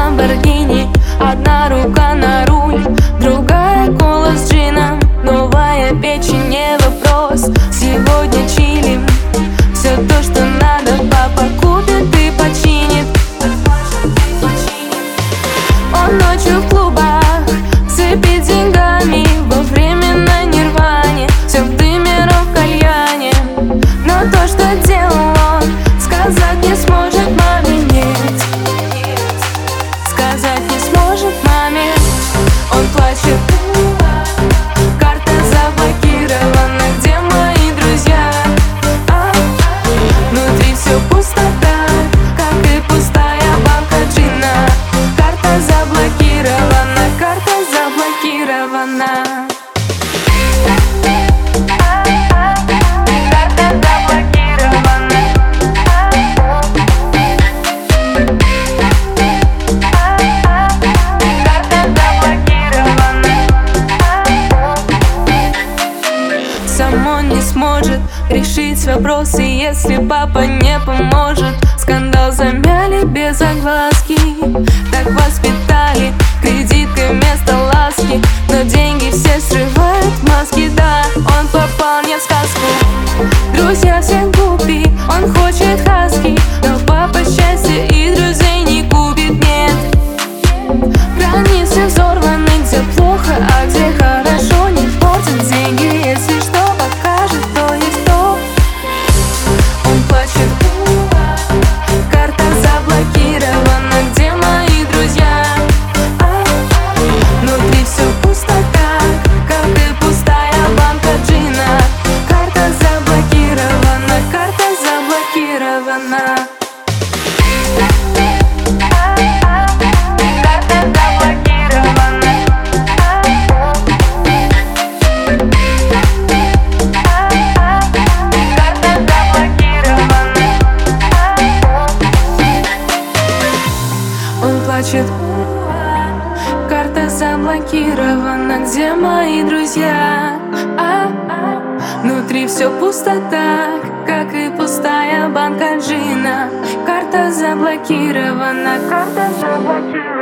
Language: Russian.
Ламборгини. Одна рука на руль, другая кола с джином. Новая печень не вопрос, сегодня чилим. Все то, что надо, папа купит и починит. Он ночью в клубах сыпет деньгами, во временной нирване, все в дыме, ром в кальяне. Но то, что делал он, сказать не сможет маме нет. Сказать не сможет маме. Он плачет, карта заблокирована, где мои друзья? Внутри все пустота, как и пустая банка джина. Карта заблокирована, карта заблокирована. Сам он не сможет решить вопросы, если папа не поможет. Скандал замяли без огласки, так воспитали, кредиткой вместо ласки. Но деньги все срывают маски, да, он попал не в сказку. Друзья все глупи, он хочет хаски, но папа счастья и друзей не купит, нет. Границы взорваны, где плохо, а где хорошо. Не портят деньги, если что покажет, то есть то. Он плачет, карта заблокирована, где мои друзья? Внутри все пустота, как и пустая банка джина. Карта заблокирована, карта заблокирована. Он плачет, карта заблокирована, где мои друзья? Внутри все пустота, как и пустая банка джина. Карта заблокирована, карта заблокирована.